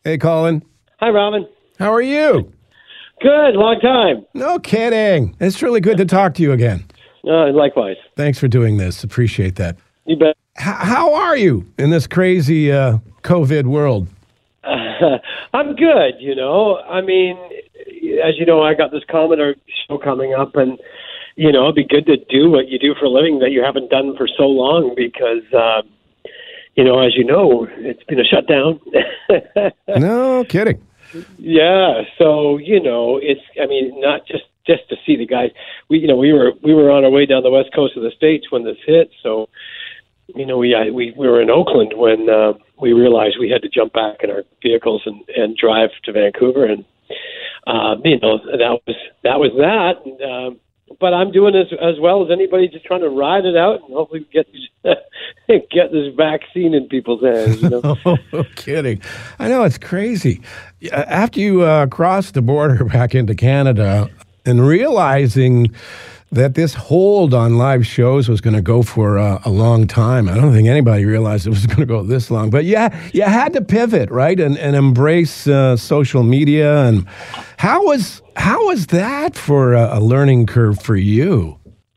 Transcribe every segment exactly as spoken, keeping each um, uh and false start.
Hey, Colin. Hi, Robin. How are you? Good. Long time. No kidding. It's really good to talk to you again. Uh, likewise. Thanks for doing this. Appreciate that. You bet. H- how are you in this crazy uh, COVID world? Uh, I'm good, you know. I mean, as you know, I got this comedy show coming up, and, you know, it'd be good to do what you do for a living that you haven't done for so long because, uh, you know, as you know, it's been a shutdown. No kidding. Yeah, so you know, it's. I mean, not just just to see the guys. We, you know, we were we were on our way down the west coast of the states when this hit. So, you know, we I, we we were in Oakland when uh, we realized we had to jump back in our vehicles and, and drive to Vancouver, and uh, you know, that was that was that. And, um, but I'm doing as as well as anybody, just trying to ride it out and hopefully get get this vaccine in people's hands. You know? No kidding. I know, it's crazy. After you uh, crossed the border back into Canada and realizing that this hold on live shows was going to go for uh, a long time, I don't think anybody realized it was going to go this long. But yeah, you had to pivot, right, and, and embrace uh, social media. And how was how was that for a, a learning curve for you?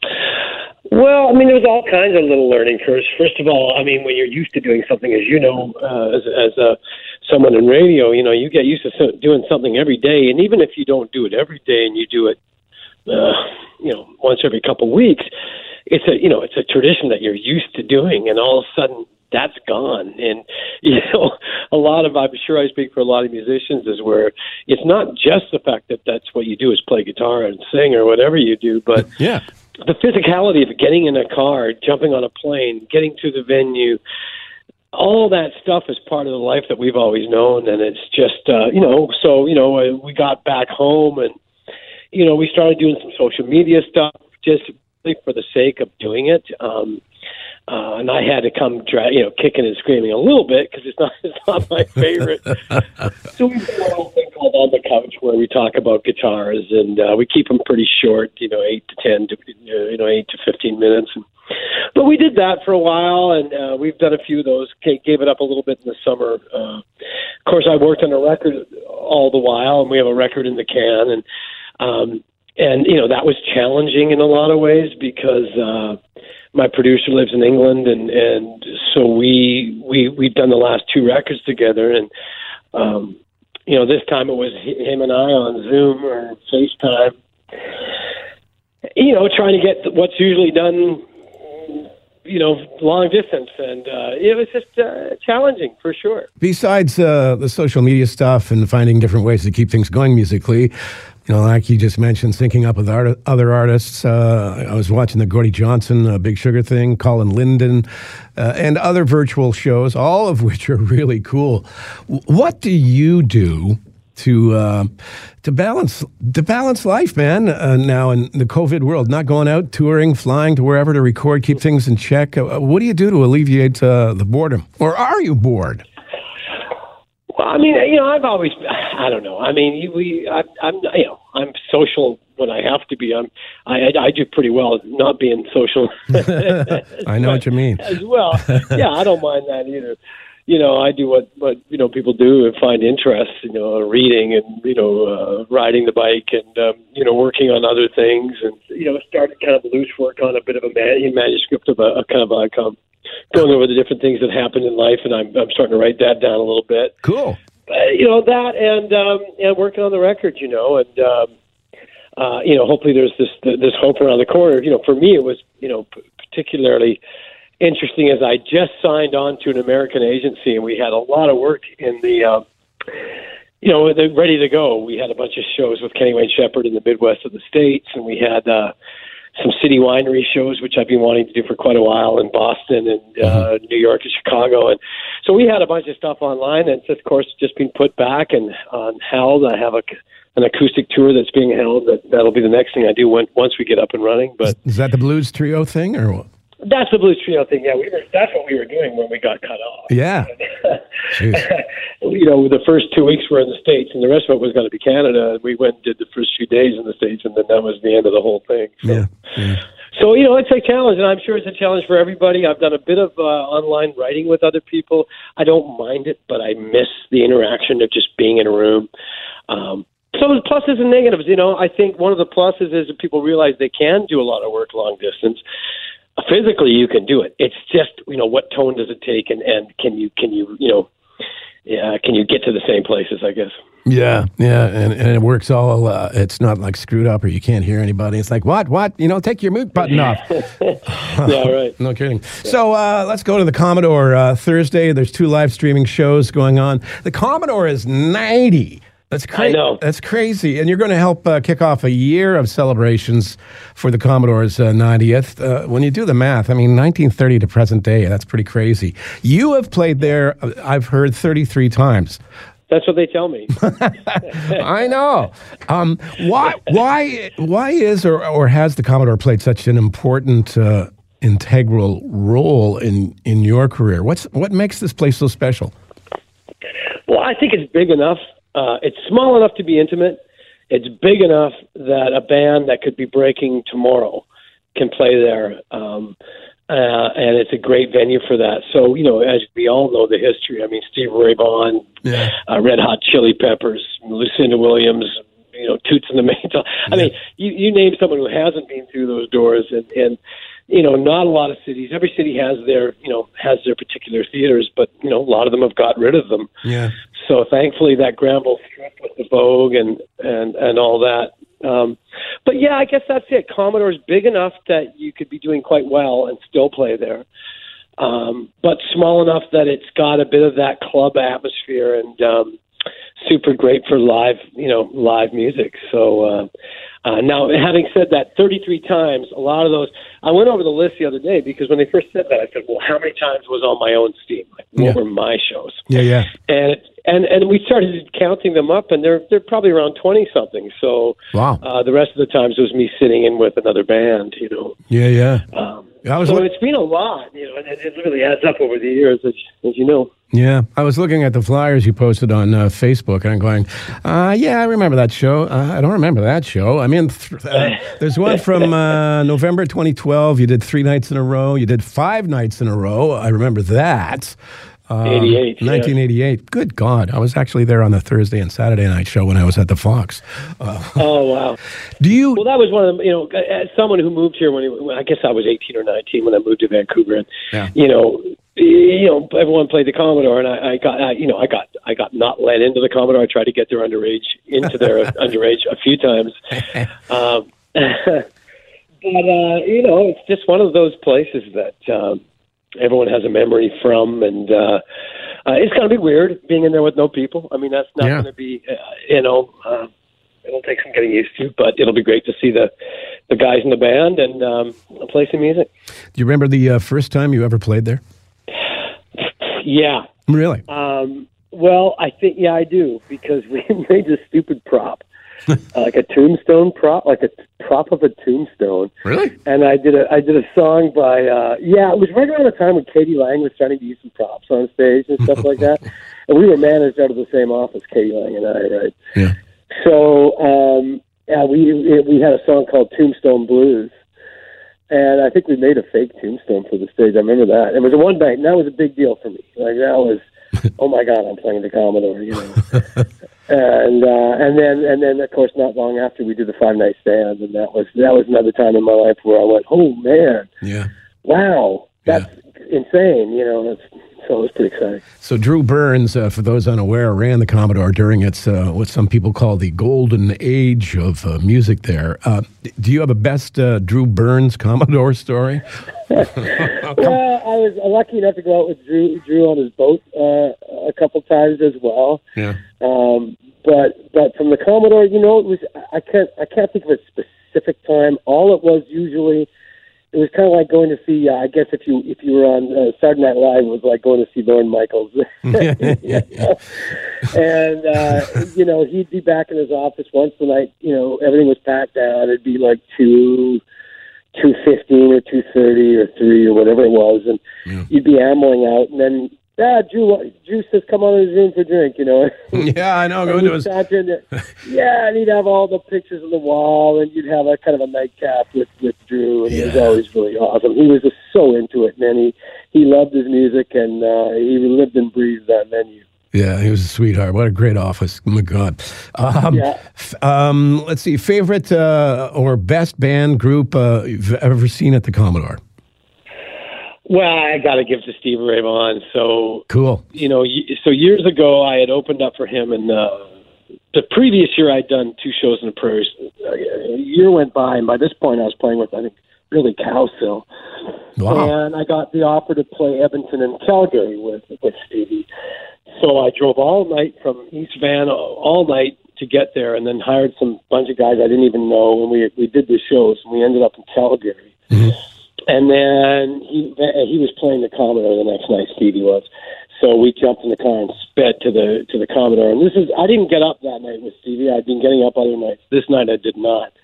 Well, I mean, there's all kinds of little learning curves. First of all, I mean, when you're used to doing something, as you know, uh, as, as uh, someone in radio, you know, you get used to so- doing something every day. And even if you don't do it every day and you do it, uh, you know, once every couple of weeks, it's a, you know, it's a tradition that you're used to doing. And all of a sudden that's gone. And, you know, a lot of, I'm sure I speak for a lot of musicians, is where it's not just the fact that that's what you do is play guitar and sing or whatever you do, but yeah. The physicality of getting in a car, jumping on a plane, getting to the venue, all that stuff is part of the life that we've always known. And it's just, uh, you know, so, you know, we got back home and, you know, we started doing some social media stuff just really for the sake of doing it. Um, uh, and I had to come, dra- you know, kicking and screaming a little bit because it's not, it's not my favorite. So we do a little thing called On the Couch where we talk about guitars, and uh, we keep them pretty short, you know, eight to ten, to, you know, eight to fifteen minutes. And, but we did that for a while, and uh, we've done a few of those. Gave it up a little bit in the summer. Uh, of course, I worked on a record all the while, and we have a record in the can, and um, and you know that was challenging in a lot of ways because. Uh, My producer lives in England, and, and so we we we've done the last two records together. And um, you know, this time it was him and I on Zoom or FaceTime. You know, trying to get what's usually done, you know, long distance, and uh, it was just uh, challenging for sure. Besides uh, the social media stuff and finding different ways to keep things going musically, you know, like you just mentioned, syncing up with art- other artists. Uh, I was watching the Gordy Johnson uh, Big Sugar thing, Colin Linden, uh, and other virtual shows, all of which are really cool. W- what do you do to uh, to balance to balance life, man? Uh, now in the COVID world, not going out touring, flying to wherever to record, keep things in check. Uh, what do you do to alleviate uh, the boredom, or are you bored? Well, I mean, you know, I've always, I don't know. I mean, we, I, I'm, you know, I'm social when I have to be. I'm, I, I do pretty well at not being social. I know what you mean. As well, yeah, I don't mind that either. You know, I do what, what you know people do and find interest. You know, reading and you know, uh, riding the bike and um, you know, working on other things and you know, started kind of loose work on a bit of a man- manuscript of a, a kind of like um. going over the different things that happen in life, and I'm I'm starting to write that down a little bit. Cool. Uh, you know that, and um, and working on the record, you know, and um, uh, you know, hopefully there's this this hope around the corner. You know, for me, it was you know p- particularly interesting as I just signed on to an American agency, and we had a lot of work in the. Uh, you know, they're ready to go. We had a bunch of shows with Kenny Wayne Shepherd in the Midwest of the States, and we had. Uh, some city winery shows, which I've been wanting to do for quite a while in Boston and uh, mm-hmm. New York and Chicago. And so we had a bunch of stuff online, and it's, of course, just been put back and uh, held. I have a, an acoustic tour that's being held. That, that'll be the next thing I do when, once we get up and running. But is that the Blues Trio thing, or what? That's the Blues Trio thing, yeah. We were, that's what we were doing when we got cut off. Yeah. You know, the first two weeks were in the States, and the rest of it was going to be Canada. We went and did the first few days in the States, and then that was the end of the whole thing. So, yeah. yeah. So, you know, it's a challenge, and I'm sure it's a challenge for everybody. I've done a bit of uh, online writing with other people. I don't mind it, but I miss the interaction of just being in a room. Um, so there's pluses and negatives. You know, I think one of the pluses is that people realize they can do a lot of work long distance. Physically, you can do it. It's just, you know, what tone does it take, and, and can you, can you, you know, yeah, can you get to the same places, I guess. Yeah, yeah, and, and it works all, uh, it's not like screwed up or you can't hear anybody. It's like, what, what? You know, take your mute button off. Yeah, right. No kidding. Yeah. So uh, let's go to the Commodore uh, Thursday. There's two live streaming shows going on. The Commodore is ninety. That's crazy. I know. That's crazy. And you're going to help uh, kick off a year of celebrations for the Commodore's uh, ninetieth. Uh, when you do the math, I mean, nineteen thirty to present day, that's pretty crazy. You have played there, uh, I've heard, thirty-three times. That's what they tell me. I know. Um, why, why, why is or, or has the Commodore played such an important, uh, integral role in, in your career? What's what makes this place so special? Well, I think it's big enough. Uh, it's small enough to be intimate. It's big enough that a band that could be breaking tomorrow can play there. Um, uh, and it's a great venue for that. So, you know, as we all know the history, I mean, Steve Ray Vaughan, yeah. uh, Red Hot Chili Peppers, Lucinda Williams, you know, Toots and the Maytals. I yeah. mean, you, you name someone who hasn't been through those doors, and, and, you know, not a lot of cities. Every city has their, you know, has their particular theaters, but, you know, a lot of them have got rid of them. Yeah. So thankfully that Granville Strip with the Vogue and, and, and all that. Um, but yeah, I guess that's it. Commodore's big enough that you could be doing quite well and still play there. Um, but small enough that it's got a bit of that club atmosphere and, um, super great for live, you know, live music. So, uh, uh, now having said that thirty-three times, a lot of those, I went over the list the other day because when they first said that, I said, well, how many times was on my own Steam? Like, what yeah. were my shows? Yeah, yeah. And, it, and, and we started counting them up, and they're, they're probably around twenty something. So, wow. uh, the rest of the times it was me sitting in with another band, you know. Yeah, yeah. Um, I was so look- it's been a lot, you know, and it, it literally adds up over the years, as, as you know. Yeah, I was looking at the flyers you posted on uh, Facebook, and I'm going, uh, yeah, I remember that show. Uh, I don't remember that show. I mean, th- uh, there's one from uh, November twenty twelve. You did three nights in a row. You did five nights in a row. I remember that. Um, eighty-eight. nineteen eighty-eight. Yeah. Good God. I was actually there on the Thursday and Saturday night show when I was at the Fox. Uh, oh, wow. Do you... Well, that was one of the, you know, as someone who moved here when, he, when I guess I was eighteen or nineteen when I moved to Vancouver. And, yeah. you know, you know, everyone played the Commodore, and I, I got, I, you know, I got, I got not let into the Commodore. I tried to get their underage into their underage a few times. Um, but uh, you know, it's just one of those places that um, everyone has a memory from, and uh, uh, it's going to be weird being in there with no people. I mean, that's not yeah. going to be, uh, you know. Uh, It'll take some getting used to, but it'll be great to see the, the guys in the band and um, play some music. Do you remember the uh, first time you ever played there? Yeah. Really? Um, well, I think, yeah, I do, because we made this stupid prop, uh, like a tombstone prop, like a prop of a tombstone. Really? And I did a I did a song by, uh, yeah, it was right around the time when Katie Lang was starting to use some props on stage and stuff like that. And we were managed out of the same office, Katie Lang and I, right? Yeah. So um, yeah, we we had a song called Tombstone Blues, and I think we made a fake tombstone for the stage. I remember that. It was a one night, and that was a big deal for me. Like that was, oh my God, I'm playing the Commodore, you know. and uh, and then and then of course not long after we did the five night stand, and that was that was another time in my life where I went, oh man, yeah, wow, that's yeah. insane, you know. That's, So it was pretty exciting. So Drew Burns, uh, for those unaware, ran the Commodore during its uh, what some people call the golden age of uh, music there. Uh, do you have a best uh, Drew Burns Commodore story? Well, I was lucky enough to go out with Drew, Drew on his boat uh, a couple times as well. Yeah. Um, but but from the Commodore, you know, it was I can't I can't think of a specific time. All it was usually. It was kind of like going to see. Uh, I guess if you if you were on uh, Saturday Night Live, it was like going to see Lorne Michaels. You know? And uh, you know, he'd be back in his office once the night. You know, everything was packed down. It'd be like two, two fifteen or two thirty or three or whatever it was, and yeah. you'd be ambling out, and then yeah, Drew, Drew says, come on in his room for a drink, you know. Yeah, I know. Go into his... Yeah, and he'd have all the pictures on the wall, and you'd have a kind of a nightcap with, with Drew, and yeah. It was always really awesome. He was just so into it, man. He, he loved his music, and uh, he lived and breathed that venue. Yeah, he was a sweetheart. What a great office. Oh, my God. Um, yeah. f- um, let's see, favorite uh, or best band group uh, you've ever seen at the Commodore? Well, I got to give to Stevie Ray Vaughan. So cool. You know, so years ago I had opened up for him, and uh, the previous year I'd done two shows in the prairies. A year went by, and by this point I was playing with, I think, really Cowsill. Wow. And I got the offer to play Edmonton and Calgary with, with Stevie. So I drove all night from East Van, all night to get there, and then hired some bunch of guys I didn't even know, and we we did the shows, and we ended up in Calgary. Mm-hmm. And then he he was playing the Commodore the next night, Stevie was. So we jumped in the car and sped to the to the Commodore. And this is I didn't get up that night with Stevie. I'd been getting up other nights. This night I did not.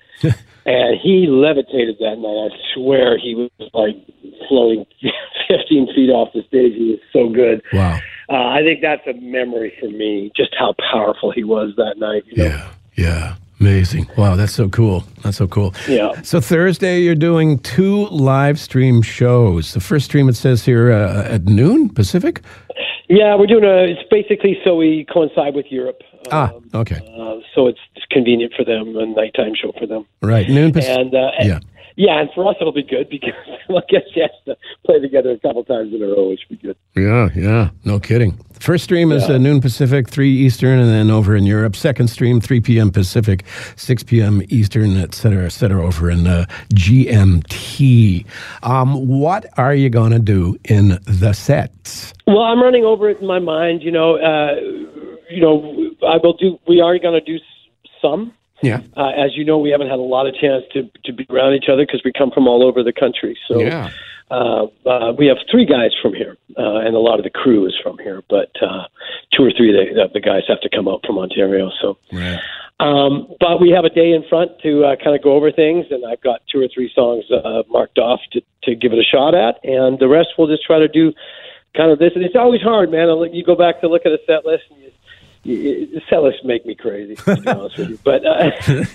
And he levitated that night. I swear he was like floating fifteen feet off the stage. He was so good. Wow. Uh, I think that's a memory for me, just how powerful he was that night. You know? Yeah, yeah. Amazing. Wow, that's so cool. That's so cool. Yeah. So Thursday, you're doing two live stream shows. The first stream, it says here, uh, at noon Pacific? Yeah, we're doing a, it's basically so we coincide with Europe. Ah, um, okay. Uh, so it's convenient for them, a nighttime show for them. Right, noon Pacific. And, uh, yeah. Yeah, and for us it'll be good because we'll get a chance to play together a couple times in a row, which will be good. Yeah, yeah, no kidding. First stream is yeah. uh, noon Pacific, three Eastern, and then over in Europe. Second stream, three p.m. Pacific, six p.m. Eastern, et cetera, et cetera, over in uh, G M T. Um, what are you going to do in the sets? Well, I'm running over it in my mind. You know, uh, you know, I will do. We are going to do some. Yeah. Uh, as you know, we haven't had a lot of chance to, to be around each other because we come from all over the country. So yeah. uh, uh, we have three guys from here, uh, and a lot of the crew is from here. But uh, two or three of the, the guys have to come out from Ontario. So, right. um, but we have a day in front to uh, kind of go over things, and I've got two or three songs uh, marked off to, to give it a shot at, and the rest we'll just try to do kind of this. And it's always hard, man. You go back to look at a set list, and you The set lists make me crazy, to be honest with you. But uh,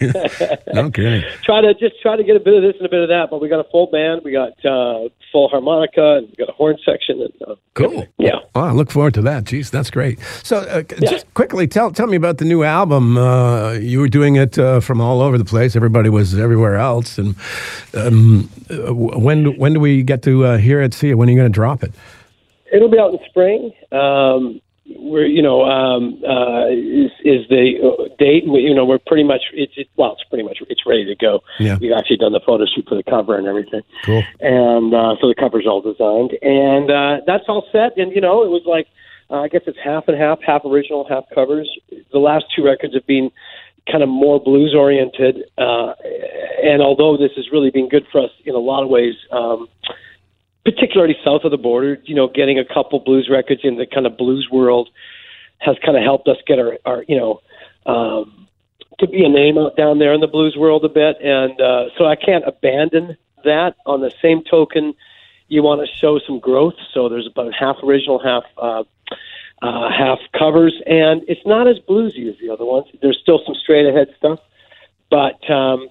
no kidding. Try to just try to get a bit of this and a bit of that. But we got a full band, we got uh, full harmonica, and we got a horn section. And, uh, cool. Yeah. Oh, I look forward to that. Jeez, that's great. So, uh, yeah. just quickly, tell tell me about the new album. Uh, you were doing it uh, from all over the place. Everybody was everywhere else. And um, when when do we get to uh, hear it? See it? When are you going to drop it? It'll be out in spring. Um, We're, you know, um, uh, is, is the date, we, you know, we're pretty much, it's, it, well, it's pretty much, it's ready to go. Yeah. We've actually done the photo shoot for the cover and everything. Cool. And uh, so the cover's all designed. And uh, that's all set. And, you know, it was like, uh, I guess it's half and half, half original, half covers. The last two records have been kind of more blues-oriented. Uh, and although this has really been good for us in a lot of ways, um, particularly south of the border, you know, getting a couple blues records in the kind of blues world has kind of helped us get our, our you know, um, to be a name out down there in the blues world a bit. And uh, so I can't abandon that. On the same token, you want to show some growth. So there's about half original, half uh, uh, half covers. And it's not as bluesy as the other ones. There's still some straight ahead stuff. But um,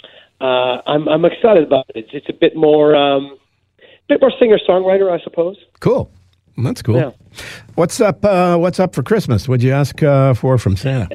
uh, I'm, I'm excited about it. It's, it's a bit more... Um, bit more singer-songwriter, I suppose. Cool. That's cool. Yeah. What's up? Uh, what's up for Christmas? What'd you ask uh, for from Santa?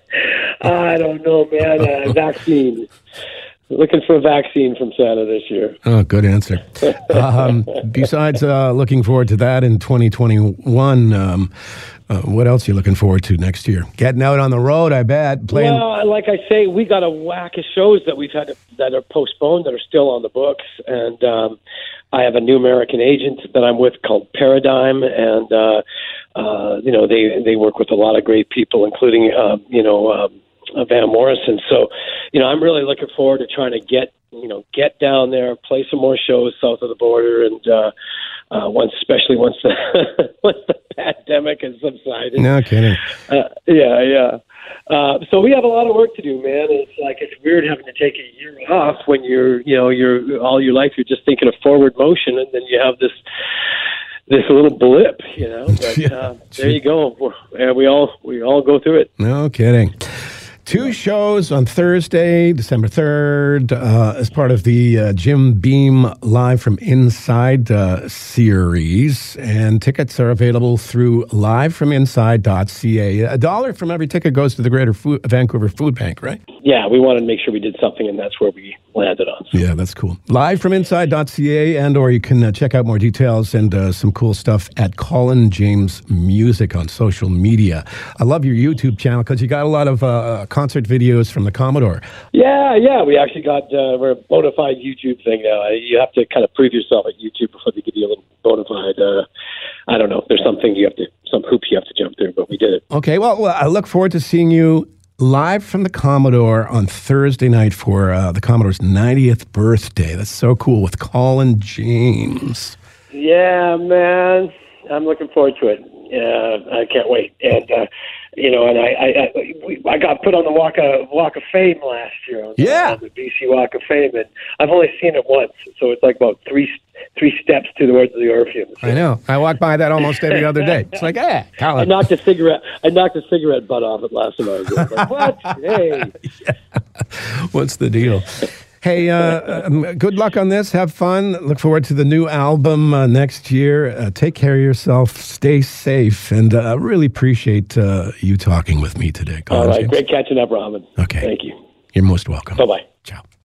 I don't know, man. Uh, vaccine. Looking for a vaccine from Santa this year. Oh, good answer. um, besides uh, looking forward to that in twenty twenty-one, um, uh, what else are you looking forward to next year? Getting out on the road, I bet. Playing. Well, like I say, we got a whack of shows that we've had to, that are postponed that are still on the books, and um, I have a new American agent that I'm with called Paradigm, and uh, uh, you know they they work with a lot of great people, including uh, you know um, Van Morrison. So, you know, I'm really looking forward to trying to get you know get down there, play some more shows south of the border, and uh, uh, once, especially once the once the pandemic has subsided. No kidding. Uh, yeah, yeah. Uh, so we have a lot of work to do, man. It's like it's weird having to take a year off when you're, you know, you're all your life you're just thinking of forward motion, and then you have this this little blip, you know. But Yeah. uh, there you go. We're, uh, we all we all go through it. No kidding. Two shows on Thursday, December third, uh, as part of the uh, Jim Beam Live from Inside uh, series. And tickets are available through live from inside dot c a. A dollar from every ticket goes to the Greater Food, Vancouver Food Bank, right? Yeah, we wanted to make sure we did something, and that's where we landed on. So. Yeah, that's cool. live from inside dot c a, and or you can uh, check out more details and uh, some cool stuff at Colin James Music on social media. I love your YouTube channel because you got a lot of uh, concert videos from the Commodore. Yeah, yeah, we actually got uh, we're a bona fide YouTube thing now. You have to kind of prove yourself at YouTube before they give you a little bona fide. Uh, I don't know. There's something you have to, some hoops you have to jump through, but we did it. Okay, well, well I look forward to seeing you live from the Commodore on Thursday night for uh, the Commodore's ninetieth birthday. That's so cool with Colin James. Yeah, man, I'm looking forward to it. Yeah, I can't wait. And uh, you know, and I, I, I, we, I got put on the Walk of Walk of Fame last year. On the, Yeah, on the B C Walk of Fame, and I've only seen it once, so it's like about three three steps to the words of the Orpheum. So. I know. I walk by that almost every other day. It's like, eh, Colin. I knocked a cigarette. I knocked a cigarette butt off it last time I was there. Like, what? Hey. Yeah. What's the deal? Hey, uh, um, good luck on this. Have fun. Look forward to the new album uh, next year. Uh, take care of yourself. Stay safe. And I uh, really appreciate uh, you talking with me today, Colin All right. James. Great catching up, Robin. Okay. Thank you. You're most welcome. Bye-bye. Ciao.